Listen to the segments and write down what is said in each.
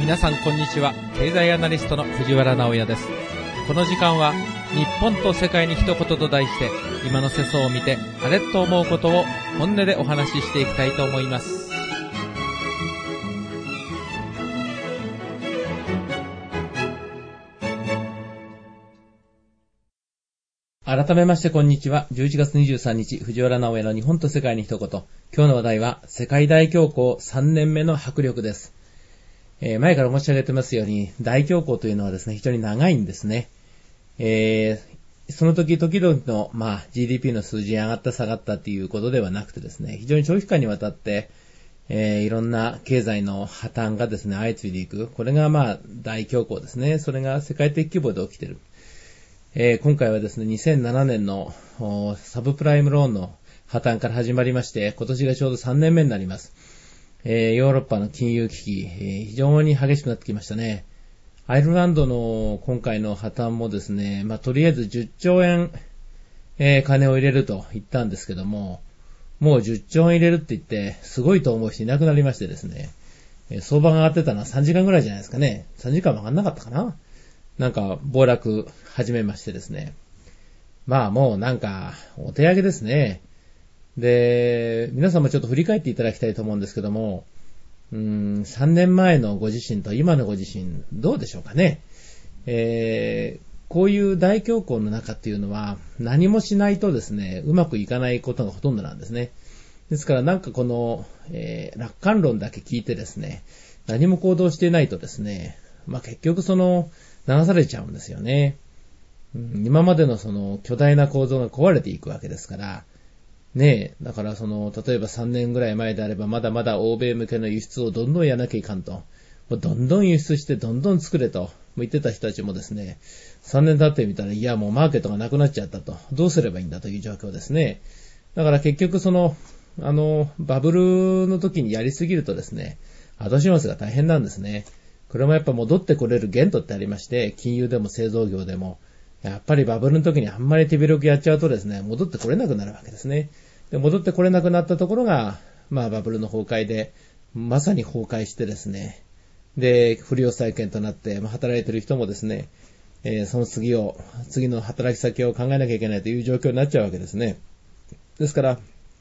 皆さんこんにちは。経済アナリストの藤原直也です。この時間は日本と世界に一言と題して、今の世相を見てあれと思うことを本音でお話ししていきたいと思います。改めましてこんにちは。11月23日、藤原直也の日本と世界に一言。今日の話題は世界大恐慌3年目の迫力です。前から申し上げてますように、大恐慌というのはですね、非常に長いんですね。その時々の、GDP の数字が上がった下がったっていうことではなくてですね、非常に長期間にわたって、いろんな経済の破綻がですね、相次いでいく。これが大恐慌ですね。それが世界的規模で起きている。今回はですね、2007年のサブプライムローンの破綻から始まりまして、今年がちょうど3年目になります。ヨーロッパの金融危機、非常に激しくなってきましたね。アイルランドの今回の破綻もですね、とりあえず10兆円、金を入れると言ったんですけども、もう10兆円入れるって言って、すごいと思う人いなくなりましてですね、相場が上がってたのは3時間ぐらいじゃないですかね。3時間も上がんなかったかな。暴落始めましてですね。もうお手上げですね。で、皆さんもちょっと振り返っていただきたいと思うんですけども、3年前のご自身と今のご自身、どうでしょうかね。こういう大恐慌の中っていうのは、何もしないとですね、うまくいかないことがほとんどなんですね。ですからこの、楽観論だけ聞いてですね、何も行動していないとですね、結局流されちゃうんですよね。今までの巨大な構造が壊れていくわけですから、だから例えば3年ぐらい前であればまだまだ欧米向けの輸出をどんどんやらなきゃいかんと。どんどん輸出してどんどん作れと言ってた人たちもですね、3年経ってみたらもうマーケットがなくなっちゃったと。どうすればいいんだという状況ですね。だから結局バブルの時にやりすぎるとですね、後始末が大変なんですね。これもやっぱ戻ってこれる限度ってありまして、金融でも製造業でも、やっぱりバブルの時にあんまり手広くやっちゃうとですね、戻ってこれなくなるわけですね。で、戻ってこれなくなったところが、バブルの崩壊で、まさに崩壊してですね、で、不良債権となって、働いてる人もですね、その次の働き先を考えなきゃいけないという状況になっちゃうわけですね。ですから、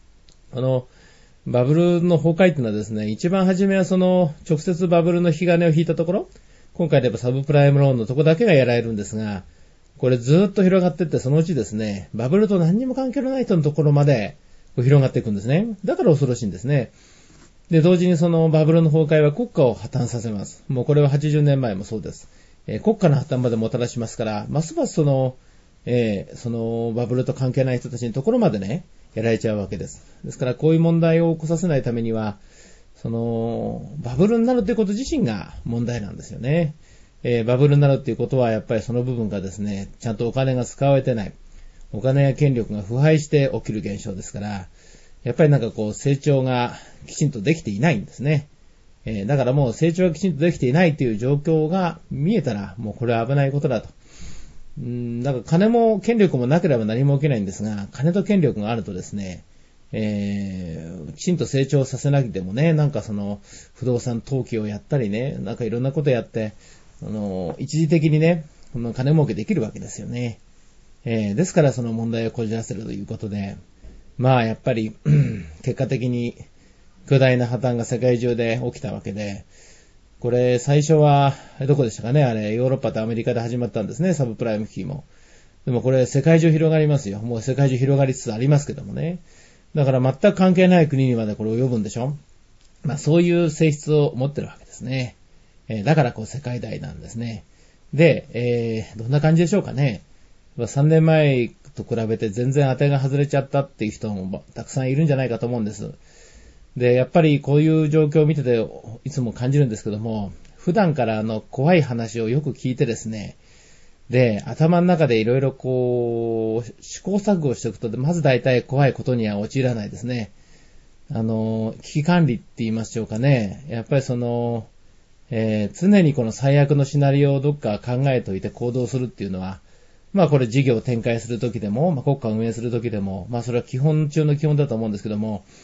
バブルの崩壊っていうのはですね、一番初めは直接バブルの引き金を引いたところ、今回で言えばサブプライムローンのところだけがやられるんですが、これずっと広がっていって、そのうちですね、バブルと何にも関係のない人のところまで広がっていくんですね。だから恐ろしいんですね。で、同時にバブルの崩壊は国家を破綻させます。もうこれは80年前もそうです。国家の破綻までもたらしますから、ますますバブルと関係ない人たちのところまでね、やられちゃうわけです。ですからこういう問題を起こさせないためには、バブルになるということ自身が問題なんですよね。バブルになるっていうことはやっぱりその部分がですね、ちゃんとお金が使われてない。お金や権力が腐敗して起きる現象ですから、やっぱり成長がきちんとできていないんですね。だからもう成長がきちんとできていないという状況が見えたら、もうこれは危ないことだと。金も権力もなければ何も起きないんですが、金と権力があるとですね、きちんと成長させなくてもね、不動産投機をやったりね、いろんなことやって、一時的にね、金儲けできるわけですよね。ですからその問題をこじらせるということで、やっぱり結果的に巨大な破綻が世界中で起きたわけで、これ最初はどこでしたかね、あれヨーロッパとアメリカで始まったんですね、サブプライム危機も。でもこれ世界中広がりますよ。もう世界中広がりつつありますけどもね。だから全く関係ない国にまでこれ及ぶんでしょ。そういう性質を持ってるわけですね。だから世界大なんですね。で、どんな感じでしょうかね。3年前と比べて全然当てが外れちゃったっていう人もたくさんいるんじゃないかと思うんです。で、やっぱりこういう状況を見てていつも感じるんですけども、普段から怖い話をよく聞いてですね、で、頭の中でいろいろ試行錯誤していくと、まず大体怖いことには陥らないですね。危機管理って言いましょうかね。やっぱり常にこの最悪のシナリオをどっか考えておいて行動するっていうのは、これ事業を展開するときでも、国家を運営するときでも、それは基本中の基本だと思うんですけども、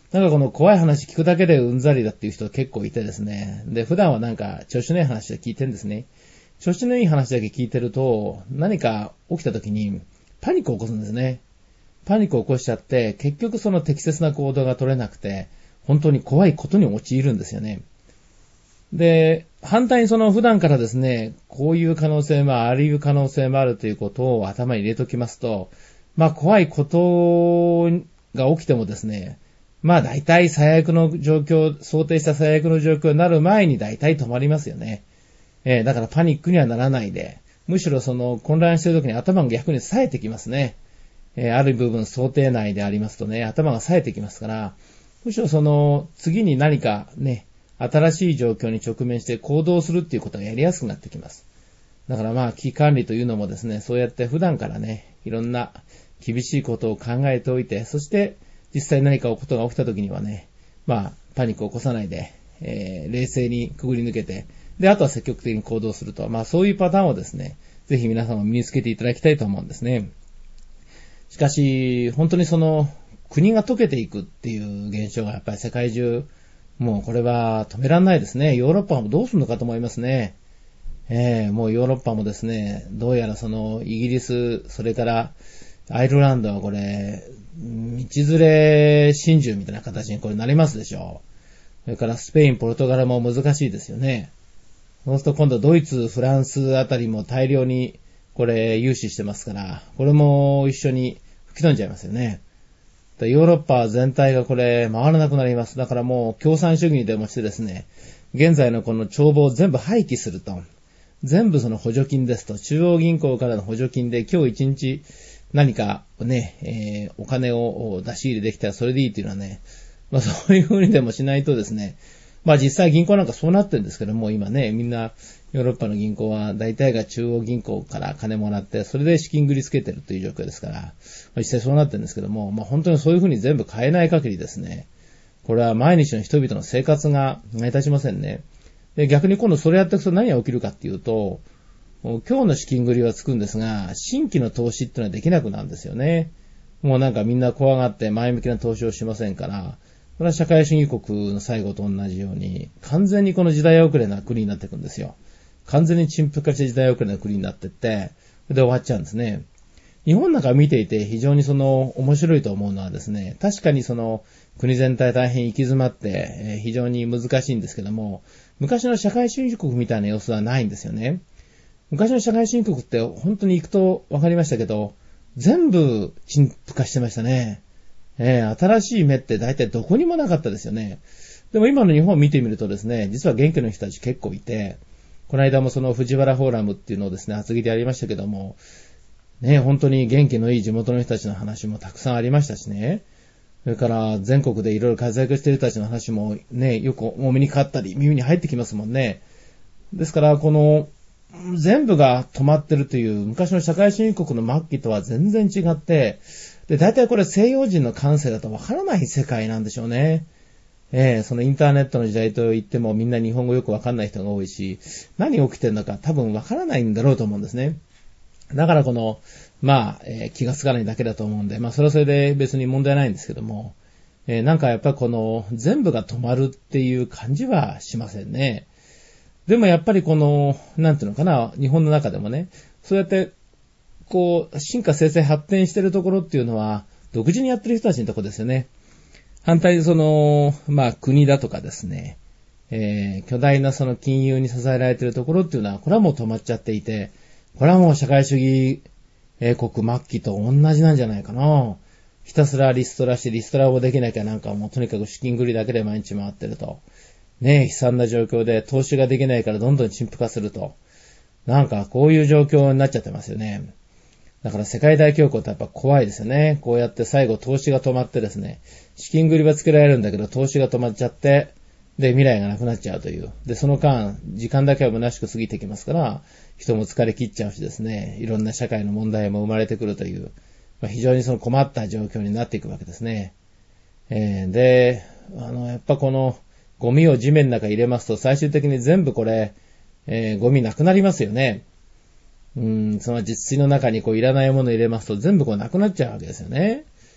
なんかこの怖い話聞くだけでうんざりだっていう人結構いてですね。で、普段はなんか調子のいい話で聞いてるんですね。調子のいい話だけ聞いてると、何か起きた時にパニックを起こすんですね。パニックを起こしちゃって、結局その適切な行動が取れなくて、本当に怖いことに陥るんですよね。で、反対にその普段からですね、こういう可能性もあり得る可能性もあるということを頭に入れておきますと、怖いことが起きてもですね、大体最悪の状況、想定した最悪の状況になる前に大体止まりますよね。だからパニックにはならないで、むしろその混乱している時に頭が逆に冴えてきますね。ある部分想定内でありますとね、頭が冴えてきますから、むしろその次に何かね、新しい状況に直面して行動するっていうことがやりやすくなってきます。だから危機管理というのもですね、そうやって普段からね、いろんな厳しいことを考えておいて、そして実際何かことが起きた時にはね、パニックを起こさないで、冷静にくぐり抜けて、で、あとは積極的に行動すると、そういうパターンをですね、ぜひ皆さんも身につけていただきたいと思うんですね。しかし、本当にその、国が溶けていくっていう現象がやっぱり世界中、もうこれは止められないですね。ヨーロッパもどうするのかと思いますね。もうヨーロッパもですね、どうやらそのイギリス、それからアイルランドはこれ、道連れ真珠みたいな形にこれなりますでしょう。それからスペイン、ポルトガルも難しいですよね。そうすると今度ドイツ、フランスあたりも大量にこれ融資してますから、これも一緒に吹き飛んじゃいますよね。ヨーロッパ全体がこれ回らなくなります。だからもう共産主義にでもしてですね、現在のこの帳簿を全部廃棄すると。全部その補助金ですと、中央銀行からの補助金で今日一日何かね、お金を出し入れできたらそれでいいっていうのはね、そういう風にでもしないとですね、実際銀行なんかそうなってるんですけども、今ね、みんなヨーロッパの銀行は大体が中央銀行から金もらって、それで資金繰りつけてるという状況ですから、実際そうなってるんですけども、本当にそういう風に全部変えない限りですね、これは毎日の人々の生活が成り立ちませんね。で、逆に今度それやっていくと何が起きるかっていうと、今日の資金繰りはつくんですが、新規の投資っていうのはできなくなるんですよね。もうなんかみんな怖がって前向きな投資をしませんから、これは社会主義国の最後と同じように、完全にこの時代遅れな国になっていくんですよ。完全に陳腐化した時代遅れな国になっていって、で終わっちゃうんですね。日本なんか見ていて非常にその面白いと思うのはですね、確かにその国全体大変行き詰まって非常に難しいんですけども、昔の社会主義国みたいな様子はないんですよね。昔の社会主義国って本当に行くと分かりましたけど、全部陳腐化してましたね。新しい芽って大体どこにもなかったですよね。でも今の日本を見てみるとですね、実は元気の人たち結構いて、この間もその藤原フォーラムっていうのをですね、厚木でやりましたけども、本当に元気のいい地元の人たちの話もたくさんありましたしね。それから全国でいろいろ活躍している人たちの話もね、よくお目にかかったり耳に入ってきますもんね。ですからこの全部が止まってるという昔の社会主義国の末期とは全然違って、で、大体これ西洋人の感性だとわからない世界なんでしょうね。そのインターネットの時代と言ってもみんな日本語よくわかんない人が多いし、何起きてるのか多分わからないんだろうと思うんですね。だからこの、気がつかないだけだと思うんで、それはそれで別に問題ないんですけども、なんかやっぱりこの全部が止まるっていう感じはしませんね。でもやっぱりこの、なんていうのかな、日本の中でもね、そうやって、進化生成発展してるところっていうのは、独自にやってる人たちのところですよね。反対にその、国だとかですね、巨大なその金融に支えられているところっていうのは、これはもう止まっちゃっていて、これはもう社会主義国末期と同じなんじゃないかな。ひたすらリストラしてリストラをできなきゃなんかもうとにかく資金繰りだけで毎日回ってると。悲惨な状況で投資ができないからどんどん陳腐化すると。なんかこういう状況になっちゃってますよね。だから世界大恐慌ってやっぱ怖いですよね。こうやって最後投資が止まってですね、資金繰りはつけられるんだけど投資が止まっちゃって、で未来がなくなっちゃうという。でその間時間だけは虚しく過ぎてきますから、人も疲れ切っちゃうしですね、いろんな社会の問題も生まれてくるという、非常にその困った状況になっていくわけですね。で、やっぱこのゴミを地面の中に入れますと最終的に全部これ、ゴミなくなりますよね。その実水の中にいらないものを入れますと全部なくなっちゃうわけですよね。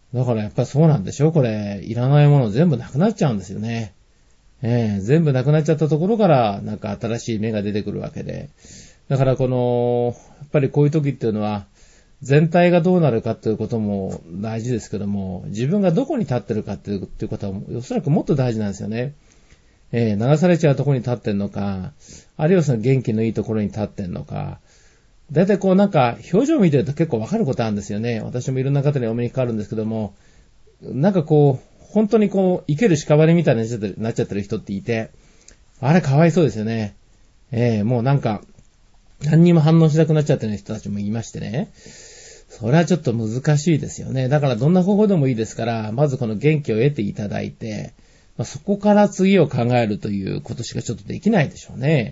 だからやっぱりそうなんでしょこれ、いらないもの全部なくなっちゃうんですよね。全部なくなっちゃったところから、なんか新しい芽が出てくるわけで。だからやっぱりこういう時っていうのは、全体がどうなるかということも大事ですけども、自分がどこに立ってるかっていうことは、おそらくもっと大事なんですよね。流されちゃうところに立ってんのか、あるいはその元気のいいところに立ってんのか、だいたいなんか表情を見てると結構わかることあるんですよね。私もいろんな方にお目にかかるんですけども、なんか本当に生ける屍みたいになっちゃってる人っていて、あれかわいそうですよね。もうなんか、何にも反応しなくなっちゃってる人たちもいましてね。それはちょっと難しいですよね。だからどんな方法でもいいですから、まずこの元気を得ていただいて、そこから次を考えるということしかちょっとできないでしょうね。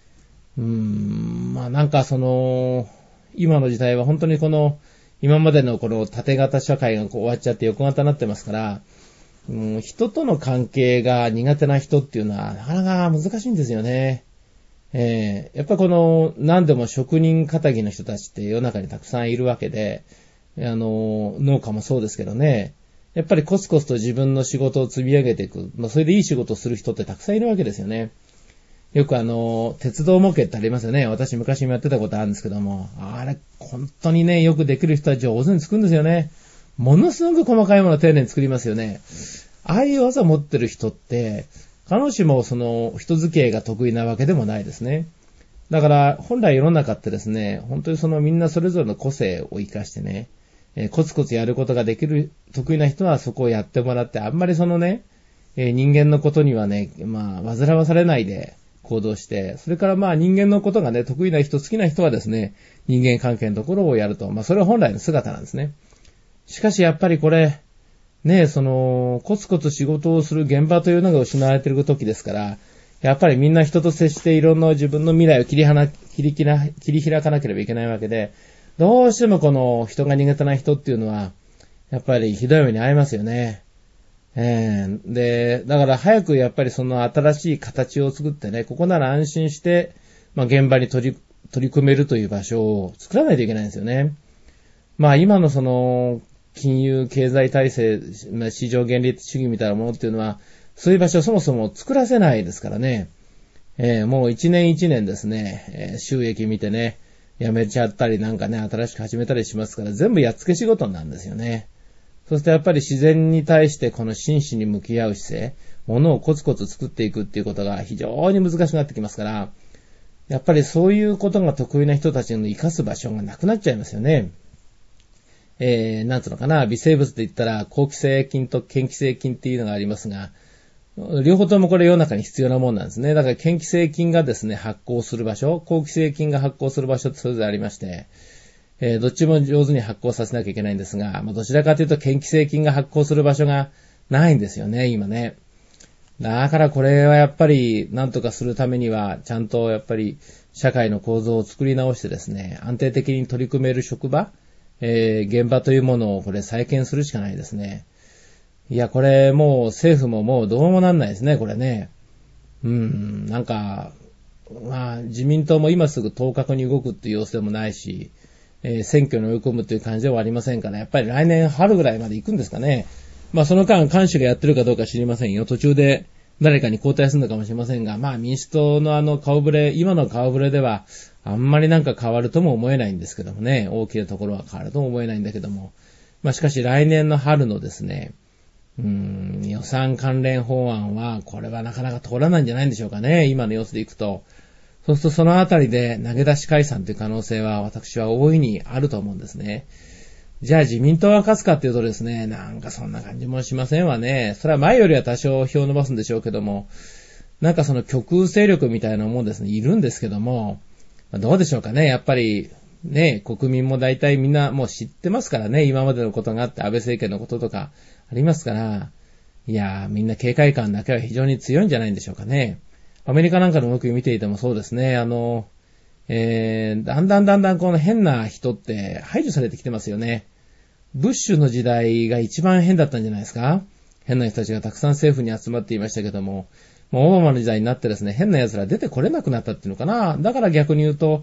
なんか今の時代は本当に今までの縦型社会が終わっちゃって横型になってますから、人との関係が苦手な人っていうのはなかなか難しいんですよね。やっぱ何でも職人仇の人たちって世の中にたくさんいるわけで、農家もそうですけどね、やっぱりコツコツと自分の仕事を積み上げていく、それでいい仕事をする人ってたくさんいるわけですよね。よく鉄道模型ってありますよね。私昔もやってたことあるんですけども、あれ、本当にね、よくできる人は上手に作るんですよね。ものすごく細かいものを丁寧に作りますよね。ああいう技を持ってる人って、必ずしも人付き合いが得意なわけでもないですね。だから、本来世の中ってですね、本当にみんなそれぞれの個性を活かしてね、コツコツやることができる得意な人はそこをやってもらって、あんまり人間のことにはね、煩わされないで、行動して、それから人間のことがね、得意な人、好きな人はですね、人間関係のところをやると。それは本来の姿なんですね。しかしやっぱりこれ、ね、コツコツ仕事をする現場というのが失われている時ですから、やっぱりみんな人と接していろんな自分の未来を切り開かなければいけないわけで、どうしても人が苦手な人っていうのは、やっぱりひどい目に遭いますよね。で、だから早くやっぱり新しい形を作ってね、ここなら安心して、現場に取り組めるという場所を作らないといけないんですよね。今の金融経済体制、市場原理主義みたいなものっていうのは、そういう場所をそもそも作らせないですからね。もう一年一年ですね、収益見てね、やめちゃったりなんかね、新しく始めたりしますから、全部やっつけ仕事なんですよね。そしてやっぱり自然に対してこの真摯に向き合う姿勢、ものをコツコツ作っていくっていうことが非常に難しくなってきますから、やっぱりそういうことが得意な人たちの生かす場所がなくなっちゃいますよね。なんつうのかな、微生物って言ったら、好気性菌と嫌気性菌っていうのがありますが、両方ともこれ世の中に必要なもんなんですね。だから嫌気性菌がですね、発酵する場所、好気性菌が発酵する場所ってそれぞれありまして、どっちも上手に発酵させなきゃいけないんですが、どちらかというと嫌気性菌が発酵する場所がないんですよね、今ね。だからこれはやっぱり何とかするためには、ちゃんとやっぱり社会の構造を作り直してですね、安定的に取り組める職場、現場というものをこれ再建するしかないですね。いや、これもう政府ももうどうもなんないですね、これね。なんか、自民党も今すぐ当確に動くっていう様子でもないし、選挙に追い込むという感じではありませんから、やっぱり来年春ぐらいまで行くんですかね。その間、菅氏がやってるかどうか知りませんよ。途中で誰かに交代するのかもしれませんが、民主党の顔ぶれ、今の顔ぶれでは、あんまりなんか変わるとも思えないんですけどもね、大きなところは変わるとも思えないんだけども、しかし来年の春のですね、予算関連法案は、これはなかなか通らないんじゃないんでしょうかね、今の様子でいくと。そうするとそのあたりで投げ出し解散という可能性は私は大いにあると思うんですね。じゃあ自民党が勝つかっていうとですね、なんかそんな感じもしませんわね。それは前よりは多少票を伸ばすんでしょうけども、なんかその極右勢力みたいなもんですね、いるんですけども、どうでしょうかね、やっぱりね、国民も大体みんなもう知ってますからね、今までのことがあって安倍政権のこととかありますから、いやーみんな警戒感だけは非常に強いんじゃないんでしょうかね。アメリカなんかの動きを見ていてもそうですね、だんだんこの変な人って排除されてきてますよね。ブッシュの時代が一番変だったんじゃないですか。変な人たちがたくさん政府に集まっていましたけども、オバマの時代になってですね、変な奴ら出てこれなくなったっていうのかな。だから逆に言うと、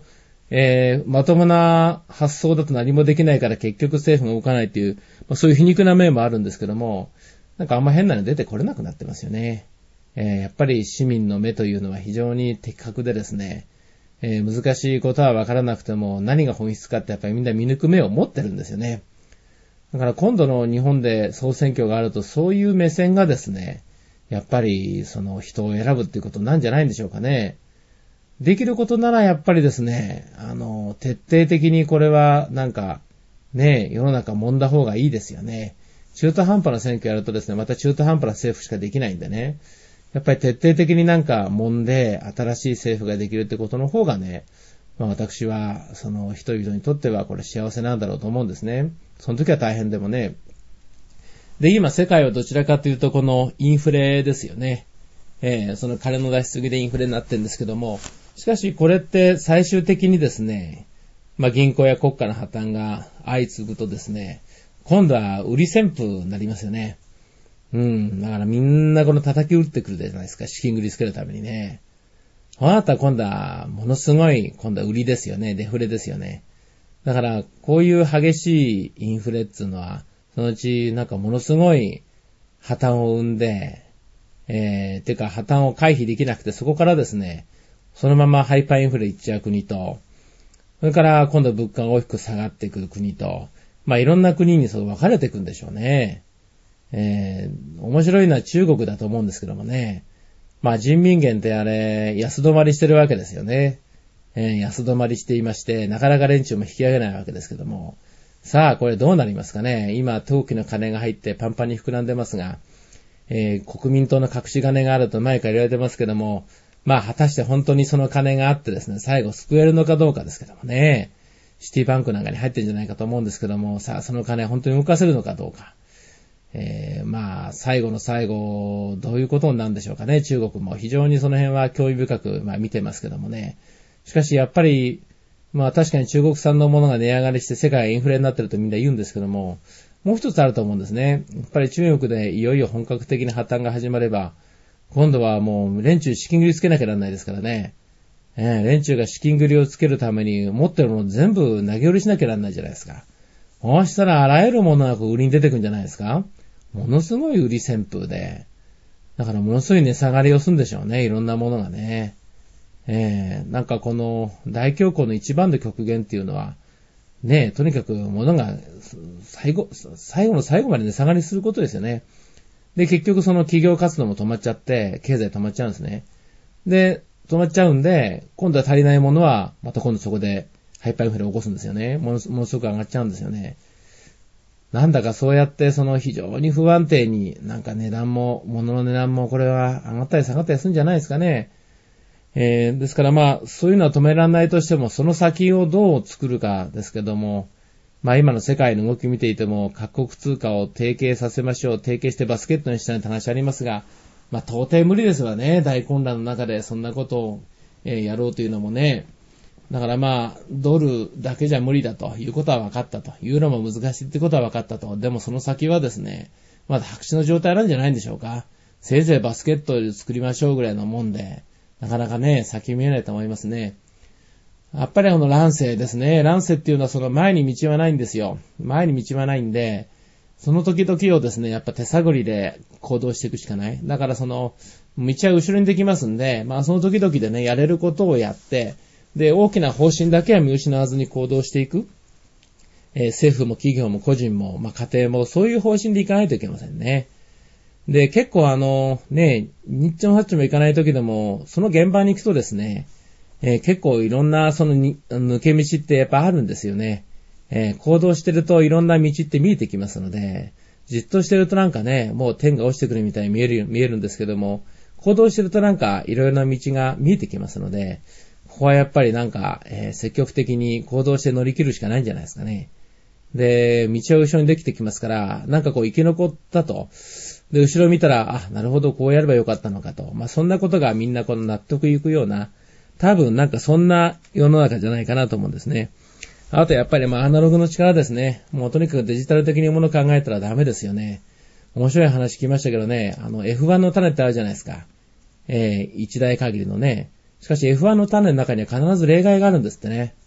まともな発想だと何もできないから結局政府が動かないっていう、そういう皮肉な面もあるんですけども、なんかあんま変なの出てこれなくなってますよね。やっぱり市民の目というのは非常に的確でですね、難しいことは分からなくても何が本質かってやっぱりみんな見抜く目を持ってるんですよね。だから今度の日本で総選挙があるとそういう目線がですね、やっぱりその人を選ぶっていうことなんじゃないんでしょうかね。できることならやっぱりですね、徹底的にこれはなんかね、世の中揉んだ方がいいですよね。中途半端な選挙やるとですね、また中途半端な政府しかできないんでね。やっぱり徹底的になんか揉んで新しい政府ができるってことの方がね、私はその人々にとってはこれ幸せなんだろうと思うんですね。その時は大変でもね。で、今世界はどちらかというとこのインフレですよね。その金の出しすぎでインフレになってるんですけども、しかしこれって最終的にですね、銀行や国家の破綻が相次ぐとですね、今度は売り旋風になりますよね。だからみんなこの叩き打ってくるじゃないですか、資金繰りつけるためにね。あなた今度はものすごい、今度は売りですよね、デフレですよね。だからこういう激しいインフレっていうのは、そのうちなんかものすごい破綻を生んで、てか破綻を回避できなくてそこからですね、そのままハイパーインフレいっちゃう国と、それから今度物価が大きく下がってくる国と、いろんな国にそう分かれていくんでしょうね。面白いのは中国だと思うんですけどもね。人民元ってあれ、安止まりしてるわけですよね。安止まりしていまして、なかなか連中も引き上げないわけですけども。さあ、これどうなりますかね。今、投機の金が入ってパンパンに膨らんでますが、国民党の隠し金があると前から言われてますけども、果たして本当にその金があってですね、最後救えるのかどうかですけどもね。シティバンクなんかに入ってるんじゃないかと思うんですけども、さあ、その金本当に動かせるのかどうか。最後の最後、どういうことになるんでしょうかね。中国も非常にその辺は興味深く、見てますけどもね。しかしやっぱり、確かに中国産のものが値上がりして世界がインフレになってるとみんな言うんですけども、もう一つあると思うんですね。やっぱり中国でいよいよ本格的な破綻が始まれば、今度はもう連中資金繰りつけなきゃならないですからね。連中が資金繰りをつけるために持ってるもの全部投げ売りしなきゃならないじゃないですか。そうしたらあらゆるものが売りに出てくるんじゃないですか。ものすごい売り旋風で。だからものすごい値下がりをするんでしょうね。いろんなものがね。なんかこの大恐慌の一番の極限っていうのは、とにかく物が最後の最後まで値下がりすることですよね。で、結局その企業活動も止まっちゃって、経済止まっちゃうんですね。で、止まっちゃうんで、今度は足りないものは、また今度そこでハイパーインフレを起こすんですよね。ものすごく上がっちゃうんですよね。なんだかそうやってその非常に不安定になんか物の値段もこれは上がったり下がったりするんじゃないですかね。ですからそういうのは止められないとしても、その先をどう作るかですけども、今の世界の動き見ていても、各国通貨を提携させましょう、提携してバスケットにしたいって話ありますが、到底無理ですわね。大混乱の中でそんなことを、やろうというのもね。だからドルだけじゃ無理だということは分かったと。ユーロも難しいってことは分かったと。でもその先はですね、まだ白紙の状態なんじゃないんでしょうか。せいぜいバスケットを作りましょうぐらいのもんで、なかなかね、先見えないと思いますね。やっぱり乱世ですね。乱世っていうのはその前に道はないんですよ。前に道はないんで、その時々をですね、やっぱ手探りで行動していくしかない。だからその、道は後ろにできますんで、その時々でね、やれることをやって、で、大きな方針だけは見失わずに行動していく。政府も企業も個人も、家庭もそういう方針でいかないといけませんね。で、結構ニッチもサッチもいかない時でも、その現場に行くとですね、結構いろんなその抜け道ってやっぱあるんですよね。行動してるといろんな道って見えてきますので、じっとしてるとなんかね、もう天が落ちてくるみたいに見えるんですけども、行動してるとなんかいろいろな道が見えてきますので、ここはやっぱりなんか、積極的に行動して乗り切るしかないんじゃないですかね。で、道は後ろにできてきますから、なんかこう生き残ったと。で、後ろを見たら、なるほど、こうやればよかったのかと。そんなことがみんなこの納得いくような、多分なんかそんな世の中じゃないかなと思うんですね。あとやっぱりアナログの力ですね。もうとにかくデジタル的にものを考えたらダメですよね。面白い話聞きましたけどね、F1 の種ってあるじゃないですか。一代限りのね。しかし F1 の種の中には必ず例外があるんですってね。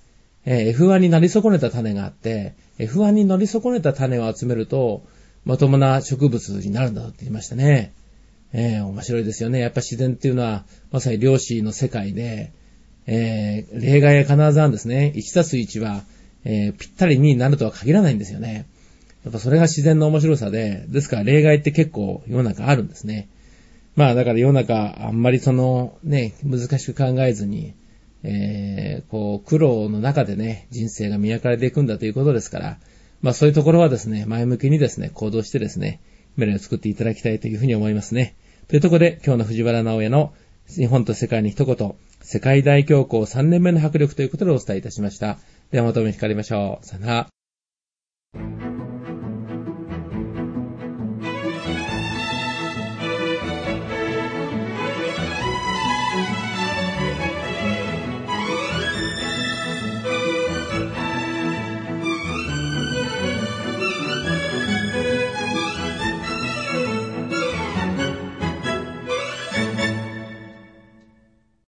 F1 になり損ねた種があって、F1 になり損ねた種を集めると、まともな植物になるんだと言いましたね。面白いですよね。やっぱ自然っていうのは、まさに量子の世界で、例外は必ずあるんですね。1+1 は、ぴったり2になるとは限らないんですよね。やっぱそれが自然の面白さで、ですから例外って結構世の中あるんですね。まあだから世の中あんまり難しく考えずに、苦労の中でね、人生が磨かれていくんだということですから、まあそういうところはですね、前向きにですね、行動してですね、未来を作っていただきたいというふうに思いますね。というところで、今日の藤原直哉の日本と世界に一言、世界大恐慌3年目の迫力ということでお伝えいたしました。ではまたお目にかかりましょう。さよなら。